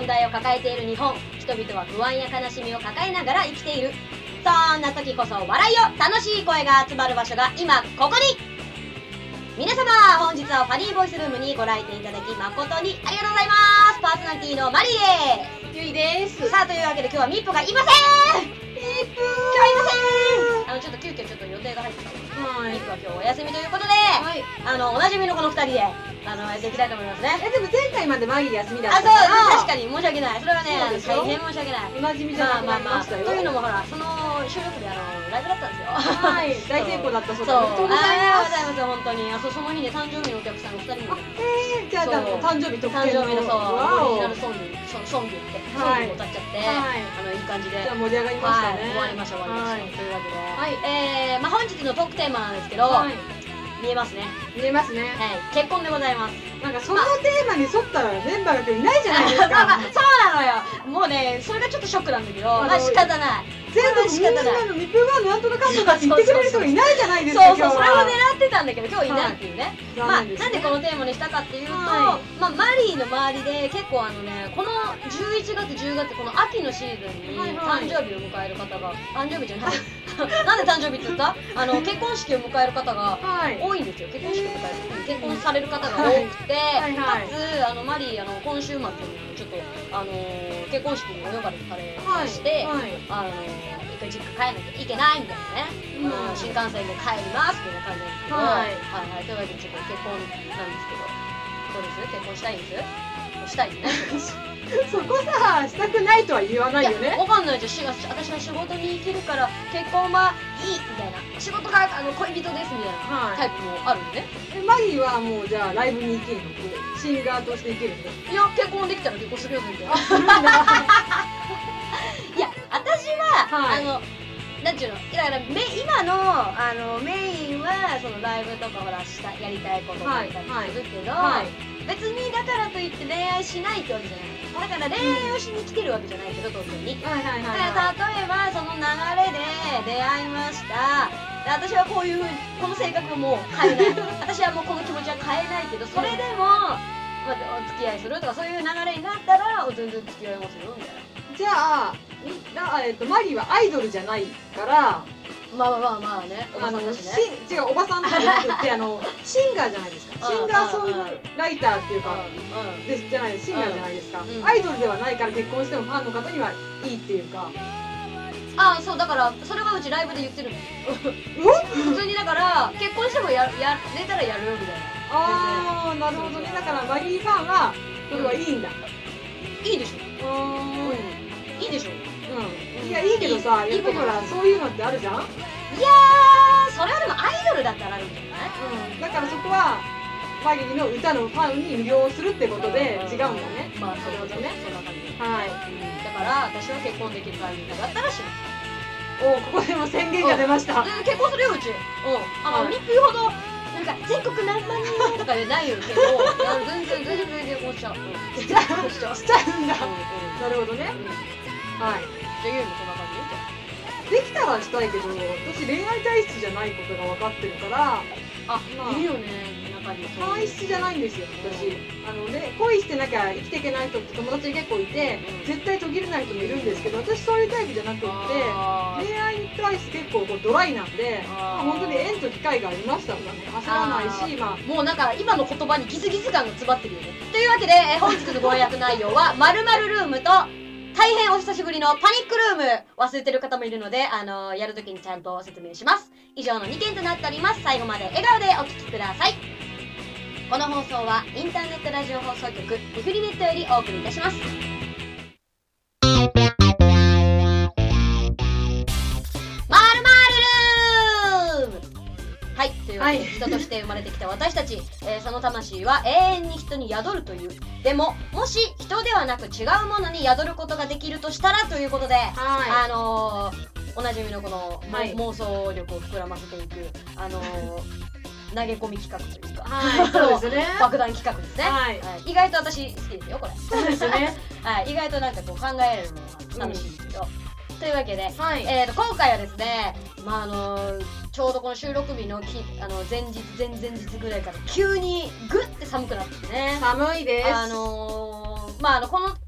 問題を抱えている日本。人々は不安や悲しみを抱えながら生きている。そんな時こそ笑いを、楽しい声が集まる場所が今ここに。皆様、本日はファニーボイスルームにご来店いただき誠にありがとうございます。パーソナリティのマリーです。 ゆいです。 さあ、というわけで今日はミップがいません。今日はいません。ちょっと急遽予定が入ってたので、ミップは今日お休みということで、おなじみのこの2人でやっていきたいと思いますね。 でも前回までマギー休みだったから。そう、確かに申し訳ない。それはね、大変申し訳ない。 おなじみじゃなくなりましたよ。 というのもほら、その収録でライブだったんですよ。 はい、大成功だったそうです。 ありがとうございます。本当に。その日ね、誕生日のお客さんが2人も。 じゃあ誕生日特典のオリジナルソングってソングを歌っちゃって、いい感じで盛り上がりましたね。 終わりました。というわけで、本日のトークテーマなんですけど、見えますね。 見えますね。 結婚でございます。 なんかそのテーマに沿ったメンバーが今日いないじゃないですか。 そうなのよ。もうね、それがちょっとショックなんだけど、まあ仕方ない。 全部みんなのミップがなんとかかんとかって言ってくれる人がいないじゃないですか。 そう、それを狙ってたんだけど、今日いないっていうね。なんでこのテーマにしたかっていうと、マリーの周りで結構この11月10月この秋のシーズンに誕生日を迎える方が、誕生日じゃないなんで誕生日って言った？結婚式を迎える方が多いんですよ。結婚式を迎える、結婚される方が多くて、かつマリー今週末にちょっと結婚式にお呼ばれされまして、一回実家帰らなきゃいけないみたいなね、新幹線で帰りますみたいな感じなんですけど、というわけでちょっと結婚なんですけど、どうです？結婚したいんです？したいですね。 そこさ、したくないとは言わないよね。 わかんないじゃん。私は仕事に生きるから結婚はいいみたいな、仕事が恋人ですみたいなタイプもあるんでね。 マギーはもうじゃあライブに行けるの？シンガーとして行けるの？ いや、結婚できたら結婚するよみたいな。いや、私はなんていうの、だから今のメインはそのライブとかほらやりたいことだったりするけど、別にだからといって恋愛しないってわけじゃない。だから恋愛をしに来てるわけじゃないけど、東京に。だから例えばその流れで出会いました。私はこういうふうに、この性格ももう変えない。私はもうこの気持ちは変えないけど、それでもお付き合いするとかそういう流れになったら全然付き合いますよみたいな。 じゃあマリーはアイドルじゃないから、 まあね、おばさんだしね。 違う、おばさんとかじゃなくてシンガーじゃないですか。シンガーソングライターっていうかじゃないです、シンガーじゃないですか。アイドルではないから結婚してもファンの方にはいいっていうか。 そう、だからそれはうちライブで言ってるの。普通にだから結婚してもやれたらやるよみたいな。なるほどね。だからマリーファンはそれはいいんだ。 いいでしょ。いいでしょ。 いや、いいけどさ、やっぱりほらそういうのってあるじゃん。いやー、それはでもアイドルだったらあるんじゃない？ だからそこはマギーの歌のファンに魅了するってことで違うんだね。 まあそういうことね。そんな感じ。だから私は結婚できるタイミングだったらします。 ここでも宣言が出ました。 結婚するようち。ミップほどなんか全国何万人とかでないけど、全然結婚しちゃう。 しちゃうんだ。なるほどね。はい。 じゃあユーもそんな感じ？できたらしたいけど、私恋愛体質じゃないことが分かってるから、 いるよね。 体質じゃないんですよ、私。恋してなきゃ生きていけない人って友達に結構いて、絶対途切れない人もいるんですけど、私そういうタイプじゃなくって、恋愛に対して結構ドライなんで、本当に縁と機会がありましたからね、焦らないし、 もうなんか今の言葉にギスギス感が詰まってるよね。というわけで、本日のご予約内容は、〇〇ルームと、大変お久しぶりのパニックルーム忘れてる方もいるので、やるときにちゃんと説明します。以上の2件となっております。最後まで笑顔でお聞きください。この放送はインターネットラジオ放送局リフリネットよりお送りいたします。はい、というわけで、人として生まれてきた私たち、その魂は永遠に人に宿るという。でも、もし人ではなく違うものに宿ることができるとしたらということで、おなじみのこの、妄想力を膨らませていく、投げ込み企画というか、 そうですね。 爆弾企画ですね。意外と私好きですよ、これ。 そうですね。 意外となんかこう考えるのが楽しいんですよ。というわけで、今回はですね、ちょうどこの収録日の前日前々日ぐらいから急にグッて寒くなってね。 寒いです。 この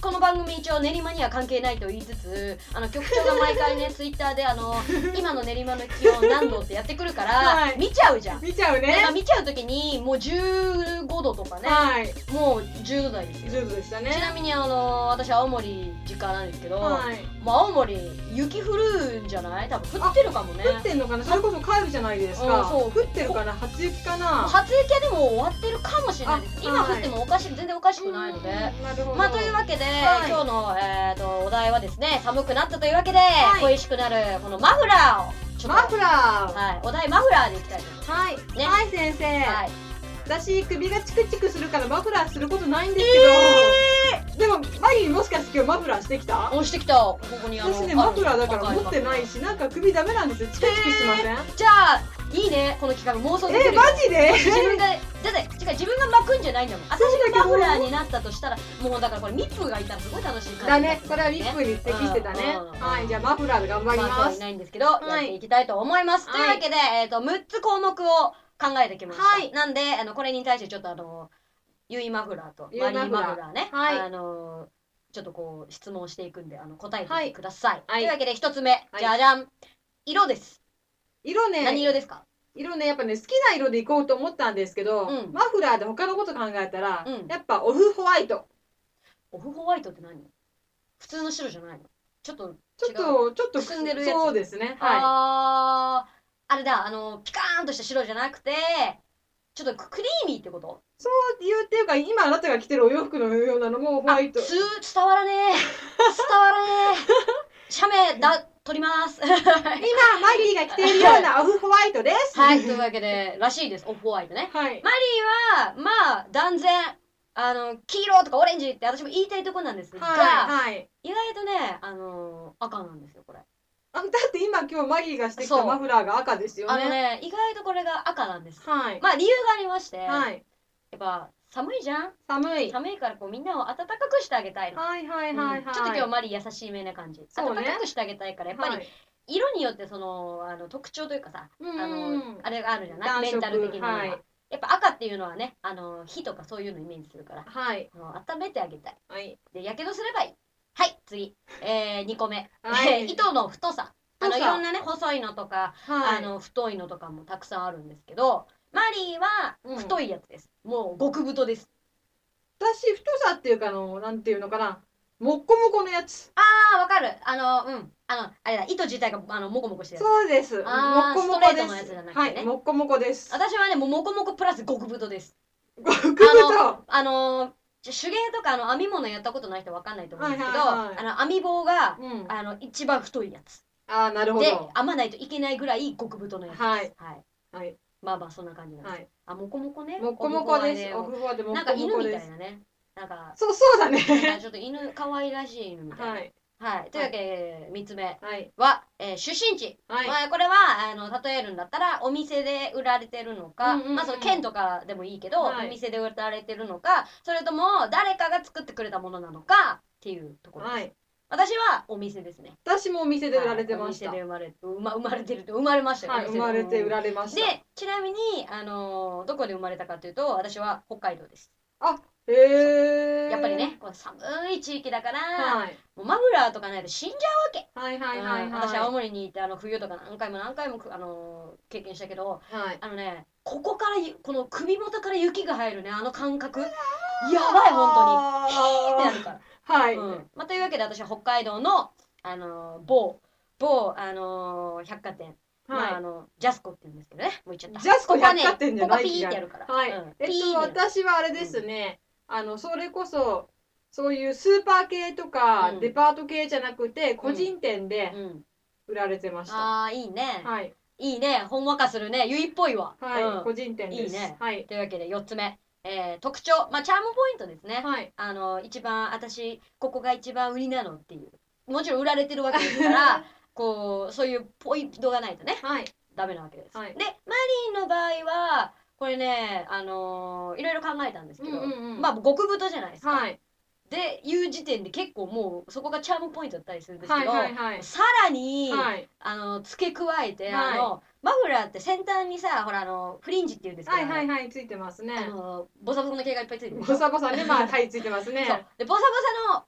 この番組一応練馬には関係ないと言いつつ局長が毎回ねツイッターで今の練馬の気温何度ってやってくるから、はい、見ちゃうじゃん。 見ちゃうね。 見ちゃう時にもう15度とかね、はい、もう10度台ですよ。 10度でしたね。 ちなみに私青森実家なんですけど、はい、もう青森雪降るんじゃない？多分降ってるかもね。 降ってんのかな。それこそ帰るじゃないですか。そう降ってるかな。初雪かな。 初雪はでも終わってるかもしれないです。今降っても全然おかしくないので。まあというわけで、はい、今日のお題はですね、寒くなったというわけで、はい、恋しくなるこのマフラーをマフラー、 はい、お題マフラーでいきたいと思います。 はい、ね、はい先生、はい、私首がチクチクするからマフラーすることないんですけど、でもマギーもしかして今日マフラーしてきた？ してきた。ここに私ねマフラーだから持ってないし、なんか首ダメなんですよ。チクチクしません？ じゃあいいね、この企画妄想できる。 マジで？ 自分が自分が巻くんじゃないんだもん。私がマフラーになったとしたら、もうだからこれミップがいたらすごい楽しい感じだね。これはミップに適してたね。はい、じゃあマフラーで頑張ります。 いないんですけど、やっていきたいと思います。というわけで6つ項目を考えてきました。なんでこれに対してちょっとユイマフラーとマリーマフラーね、ちょっとこう質問していくんで答えてください。というわけで1つ目、じゃじゃん、色です。 色ね。 何色ですか？ 色ね、やっぱね、好きな色でいこうと思ったんですけど、マフラーで他のこと考えたら、やっぱオフホワイト。 オフホワイトって何？普通の白じゃないの？ちょっとくすんでるやつ。 そうですね。はい。 あれだ、ピカーンとした白じゃなくて、ちょっとクリーミーってこと？ そういうっていうか、今あなたが着てるお洋服のようなのもホワイト。 伝わらねえ。伝わらねえ。写メ撮ります。 今マリーが着ているようなオフホワイトです。 はい、というわけでらしいです。オフホワイトね。はい。マリーはまあ断然黄色とかオレンジって私も言いたいとこなんですが、はい、意外とね赤なんですよこれ。 だって今マリーがしてきたマフラーが赤ですよね。 意外とこれが赤なんです。 はい。 まあ理由がありまして、はい。やっぱ寒いじゃん。寒いからこうみんなを温かくしてあげたいの。はいはいはいはい。ちょっと今日マリー優しいめな感じ。温かくしてあげたいからやっぱり色によって特徴というかさ、あれがあるじゃない？メンタル的には。やっぱ赤っていうのはね、火とかそういうのをイメージするから、はい。温めてあげたい。はい。で、やけどすればいい。はい、次。2個目。糸の太さ。いろんなね、細いのとか、太いのとかもたくさんあるんですけど、マリーは太いやつです。もう極太です。 私、太さっていうかなんていうのかな。もっこもこのやつ。 わかる。あれだ、糸自体がもこもこしてるやつ。 そうです。もっこもこです。ストレートのやつじゃなくてね。はい、もっこもこです。 私はね、もうもこもこプラス極太です。 極太？ 手芸とか編み物やったことない人わかんないと思うんですけど、編み棒が一番太いやつ。 なるほど。 で、編まないといけないぐらい極太のやつです。はい。まあそんな感じなんです。もこもこね。 もこもこです。オフホワでもこもこです。 なんか犬みたいなね。なんかそうだね。 ちょっと可愛らしい犬みたいな。はい。というわけで3つ目は出身地。これは例えるんだったらお店で売られてるのか、まあその県とかでもいいけど、お店で売られてるのか、それとも誰かが作ってくれたものなのかっていうところです。私はお店ですね。 私もお店で売られてました。 お店で生まれましたよ。 生まれて売られました。 で、ちなみにどこで生まれたかというと、私は北海道です。 へえ。 やっぱりね、この寒い地域だから、もうマフラーとかないと死んじゃうわけ。私青森にいて冬とか何回も経験したけど、ここからこの首元から雪が入るね、感覚やばい本当にってなるから。はい。というわけで私は北海道の某百貨店。ジャスコって言うんですけどね。もう言っちゃった。 ジャスコ百貨店じゃない。 ここピーってやるから。 はい。私はあれですね。それこそそういうスーパー系とかデパート系じゃなくて個人店で売られてました。 いいね。はい。いいね。ほんわかするね。ゆいっぽいわ。 はい。個人店です。いいね。 はい。というわけで4つ目。特徴。チャームポイントですね。はい。一番ここが一番売りなのっていう。もちろん売られてるわけですから、そういうポイントがないとね。はい。ダメなわけです。で、マリーの場合は、これね、いろいろ考えたんですけど、まあ極太じゃないですか。はい。でいう時点で結構もうそこがチャームポイントだったりするんですけど、さらに付け加えてマフラーって先端にさ、ほらフリンジっていうんですけど、 ついてますね。 ボサボサの毛がいっぱいついてる。 ボサボサね、ついてますね。 そうでボサボサの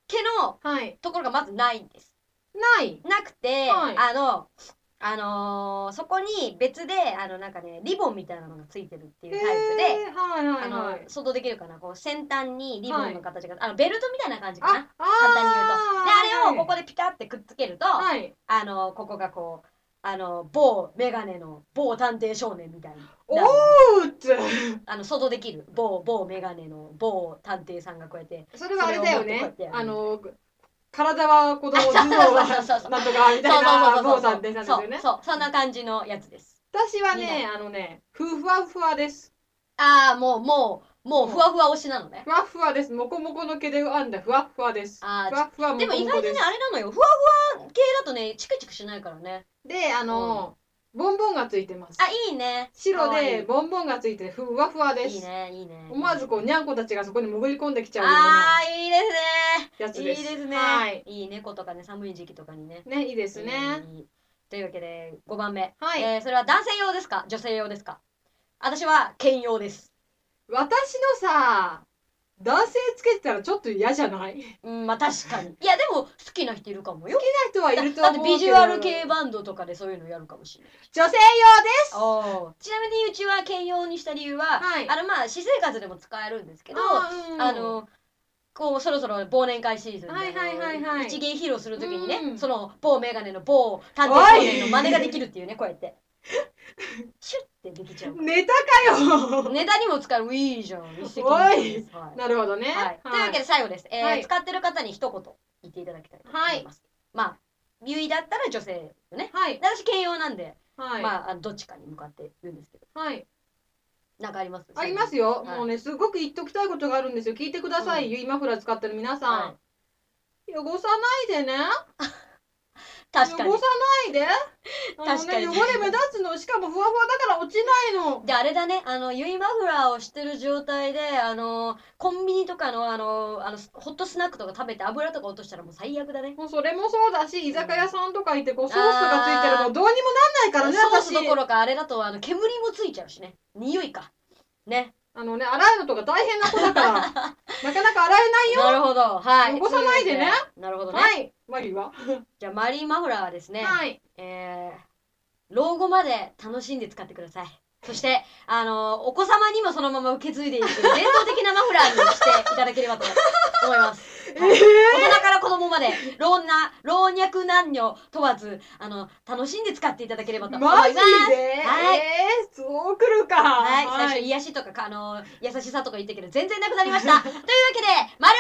毛のはい。 ところがまずないんです。 ない。 なくて、 はいそこに別で、なんかね、リボンみたいなのがついてるっていうタイプで、 はいはいはい。 想像できるかな、こう、先端にリボンの形が、ベルトみたいな感じかな。 あ、 簡単に言うと。で、あれをここで、 でピタってくっつけると、 はい。 ここがこう、某メガネの某探偵少年みたいに。 おーって。 想像できる。某メガネの某探偵さんがこうやって。 それはあれだよね。 それを持ってこうやって体は子供、頭脳はなんとかみたいな坊さんでなんですよね。 そう、そんな感じのやつです。 私はね、ふわふわです。 もうふわふわ推しなのね。 ふわふわです。もこもこの毛で編んだふわふわです。ふわふわもこもこです。 でも意外とね、あれなのよ。ふわふわ系だとね、チクチクしないからね。 で、ボンボンがついてます。 いいね。 白でボンボンがついてふわふわです。 いいね、いいね。 思わずこう、にゃんこたちがそこに潜り込んできちゃうような。 いいですね。 やつです。 いいですね。 はい。 いい猫とかね、寒い時期とかにね。 ね、いいですね。 というわけで、5番目。 はい。 それは男性用ですか女性用ですか？私は兼用です。 私のさ、男性つけてたらちょっと嫌じゃない？ まあ確かに。いやでも好きな人いるかもよ。 好きな人はいると思うけど。 だってビジュアル系バンドとかでそういうのやるかもしれない。 女性用です。ちなみにうちは兼用にした理由は、まあ私生活でも使えるんですけど、こうそろそろ忘年会シーズンで一芸披露するときにね、その某メガネの某探偵少年の真似ができるっていうね、こうやって。シュッてできちゃう。 ネタかよ。 ネタにも使う。いいじゃん。 おい。なるほどね。 というわけで最後です。使ってる方に一言言っていただきたいと思います。まあ、ゆいだったら女性よね。私兼用なんで、まあ、どっちかに向かって言うんですけど。なんかあります？ ありますよ。もうね、すごく言っときたいことがあるんですよ。聞いてください。ゆいマフラー使ってる皆さん。汚さないでね。 確かに。 汚さないで。確かに。汚れ目立つの。しかもふわふわだから落ちないの。 で、あれだね。ゆいマフラーをしてる状態で、コンビニとかの、ホットスナックとか食べて油とか落としたらもう最悪だね。 もうそれもそうだし、居酒屋さんとか行ってこうソースがついてるのどうにもなんないからね、 私。ソースどころかあれだと、煙もついちゃうしね。匂いか。ね。 洗うのとか大変な子だから、なかなか洗えないよ。 なるほど。はい。 汚さないでね。 なるほどね。 はい。マリーはじゃあ、マリーマフラーはですね。 はい。 老後まで楽しんで使ってください。そして、お子様にもそのまま受け継いでいく伝統的なマフラーにしていただければと思います。大人から子供まで、老若男女問わず、楽しんで使っていただければと思います。 マジで？はい。そうくるか。 はい。最初、癒しとか、優しさとか言ったけど、全然なくなりました。というわけで、丸